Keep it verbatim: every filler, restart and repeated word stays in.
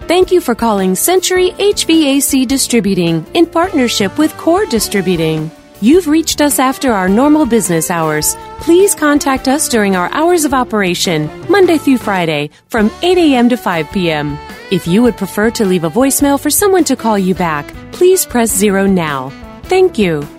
Thank you for calling Century H V A C Distributing in partnership with Core Distributing. You've reached us after our normal business hours. Please contact us during our hours of operation, Monday through Friday, from eight a.m. to five p.m. If you would prefer to leave a voicemail for someone to call you back, please press zero now. Thank you.